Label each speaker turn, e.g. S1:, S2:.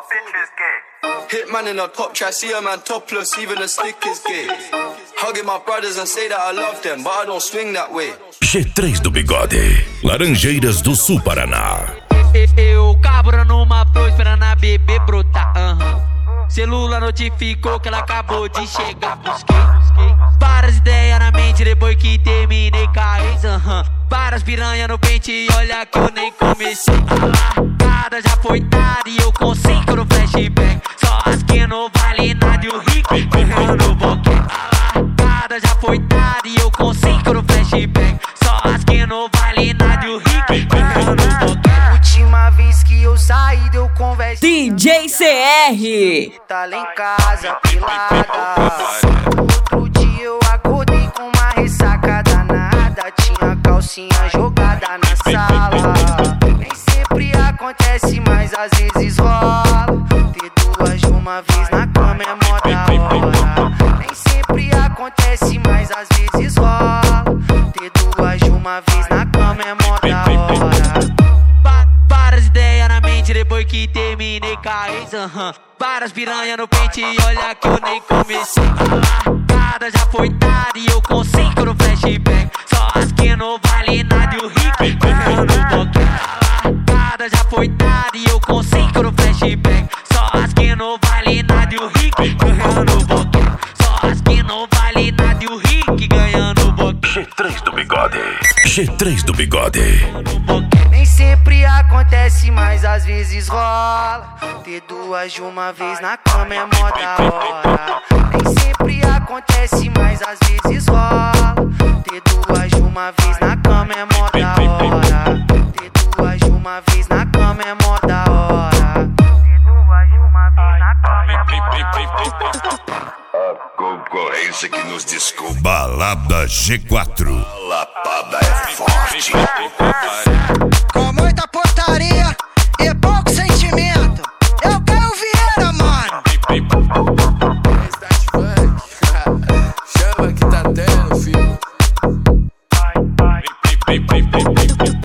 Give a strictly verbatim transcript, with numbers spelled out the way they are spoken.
S1: bitch is gay.
S2: Hitman in a top try, see a man topless, even the stick is gay. Hugging my brothers and say that I love them, but I don't swing that way.
S3: G três do Bigode, Laranjeiras do Sul, Paraná.
S4: Eu cabra numa flor esperando a bebê brotar. Uhum. Celular notificou que ela acabou de chegar. Busquei, busquei várias ideias na mente depois que terminei com a ex. Uhum. Várias piranha no pente e olha que eu nem comecei. A largada já foi dada e eu com cinco no flashback. Só as que não vale nada e o Rick correndo no boquete. A largada já foi dada e eu com cinco no flashback. Só as que não vale nada e o Rick correndo no boquete.
S5: Última vez que eu saí deu conversa.
S6: D J C R
S5: Tá lá em casa pilada. Outro dia eu acordei com uma ressaca danada. Tinha calcinha jogada na sala. Nem sempre acontece, mas às vezes rola. Ter duas de uma vez na cama é mó da hora. Nem sempre acontece, mas às vezes rola. Ter duas de uma vez na cama é mó da hora.
S4: Várias ideias na mente depois que terminei com a ex. Uhum. Várias piranha no pente e olha que eu nem comecei. A largada já foi dada e eu com cinco no flashback. Só as que não vale nada e o Rick correndo no boquete. A largada já foi dada e eu com cinco no flashback. Só as que não vale nada e o Rick correndo no boquete. Só as que não vale nada e o Rick ganhando o boquete.
S3: G três do Bigode, G três do Bigode.
S5: Nem sempre acontece, mas às vezes rola. Ter duas de uma vez na cama é mó da hora. Nem sempre acontece, mas às vezes rola. Ter duas de uma vez na cama é mó da hora. Ter duas de uma vez na cama é mó da hora. Ter duas de uma vez na cama é mó da hora.
S3: A concorrência que nos desculpa. Balada G quatro. A lapada é forte.